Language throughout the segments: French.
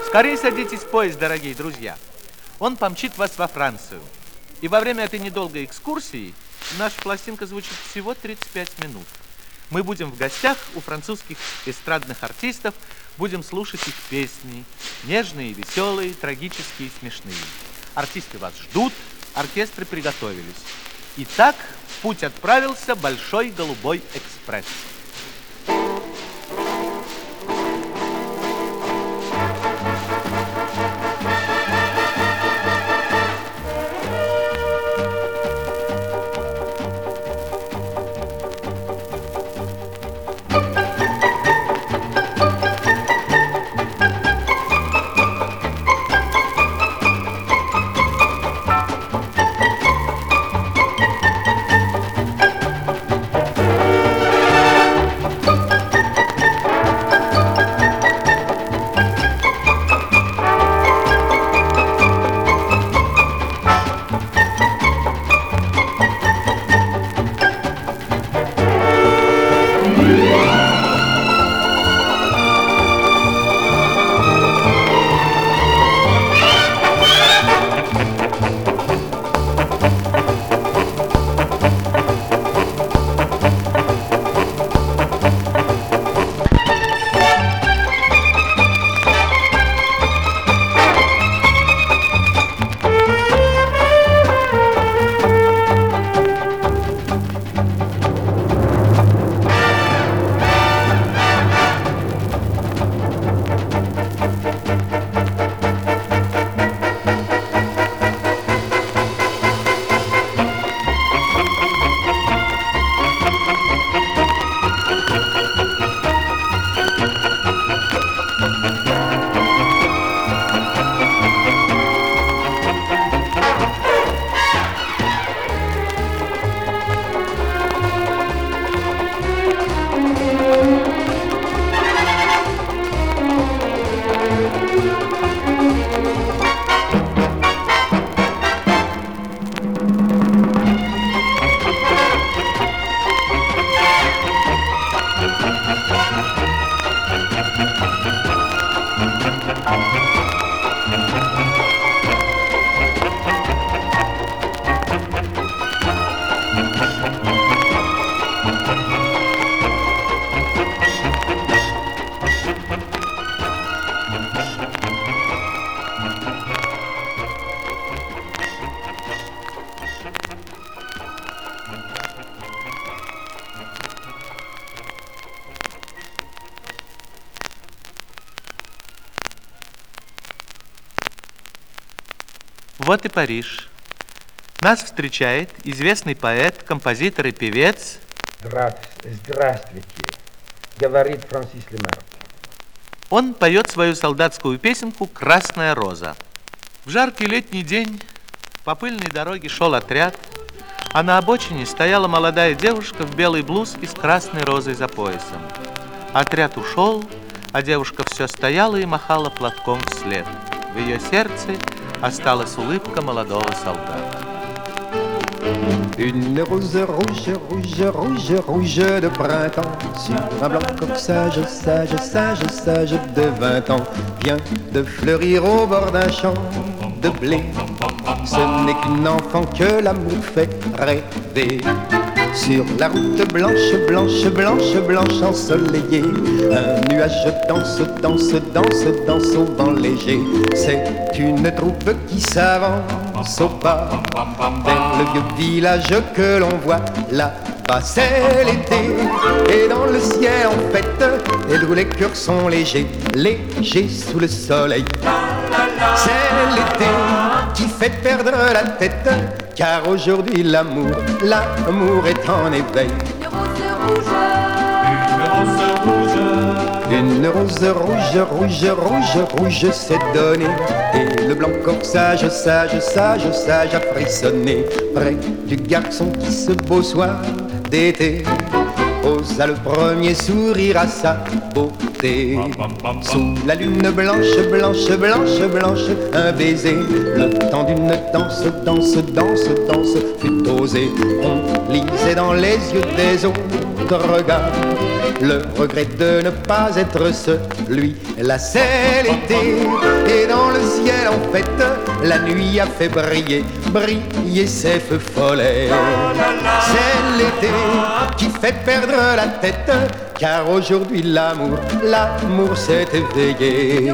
Скорее садитесь в поезд, дорогие друзья. Он помчит вас во Францию. И во время этой недолгой экскурсии наша пластинка звучит всего 35 минут. Мы будем в гостях у французских эстрадных артистов, будем слушать их песни. Нежные, веселые, трагические и смешные. Артисты вас ждут, оркестры приготовились. Итак, в путь отправился Большой Голубой экспресс. Вот и Париж. Нас встречает известный поэт, композитор и певец. Здравствуйте, говорит Франсис Лемарк. Он поет свою солдатскую песенку «Красная роза». В жаркий летний день по пыльной дороге шел отряд, а на обочине стояла молодая девушка в белой блузке с красной розой за поясом. Отряд ушел, а девушка все стояла и махала платком вслед. В ее сердце осталась улыбка молодого солдата. Une rose rouge, rouge, rouge, rouge de printemps sur un blanc corsage, sage, sage, sage de 20 ans vient de fleurir au bord d'un champ de blé. Ce n'est qu'une enfant que l'amour fait rêver. Sur la route blanche, blanche, blanche, blanche ensoleillée, un nuage danse, danse, danse, danse au vent léger. C'est une troupe qui s'avance au pas vers le vieux village que l'on voit là-bas. C'est l'été et dans le ciel en fête, et d'où les cœurs sont légers, légers sous le soleil. C'est l'été qui fait perdre la tête, car aujourd'hui l'amour est en éveil. Une rose rouge, rouge, rouge, rouge s'est donnée, et le blanc corsage, sage, sage, sage a frissonné près du garçon qui ce beau soir d'été osa le premier sourire à sa beauté. Sous la lune blanche, blanche, blanche, blanche, un baiser, le temps d'une danse, danse, danse, danse fut osé. On lisait dans les yeux des autres autre regard, le regret de ne pas être celui-là. C'est l'été et dans le ciel en fait la nuit a fait briller ses feux follets. C'est l'été qui fait perdre la tête, car aujourd'hui l'amour s'est éveillé.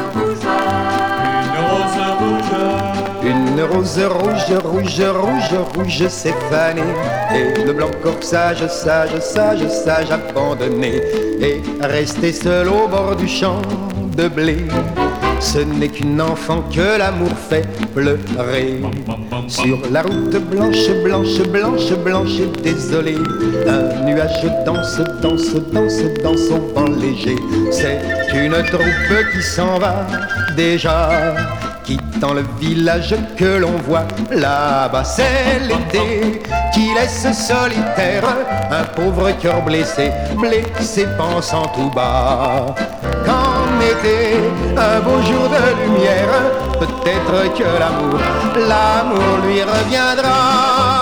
Une rose rouge, rouge, rouge, rouge s'est fanée, et le blanc corsage, sage, abandonné, et resté seul au bord du champ de blé. Ce n'est qu'une enfant que l'amour fait pleurer. Sur la route blanche, blanche, blanche, blanche et désolée, un nuage danse au vent léger. C'est une troupe qui s'en va déjà, quittant le village que l'on voit là-bas. C'est l'été qui laisse solitaire un pauvre cœur blessé pensant tout bas qu'en été, un beau jour de lumière, peut-être que l'amour lui reviendra.